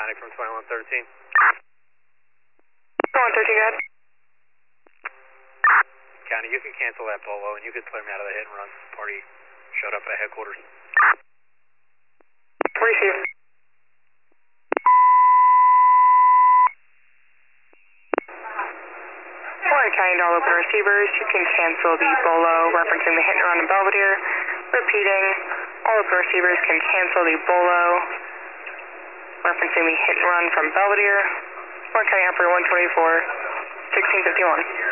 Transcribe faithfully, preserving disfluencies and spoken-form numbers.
County from twenty-one thirteen. twenty-one thirteen, go ahead. County, you can cancel that Bolo and you can clear me out of the hit and run. Party showed up at headquarters. Receive. Warren County to all open receivers. You can cancel the Bolo referencing the hit and run in Belvedere. Repeating, all open receivers can cancel the Bolo referencing the hit and run from Belvedere. Warren County operator one twenty-four, sixteen fifty-one.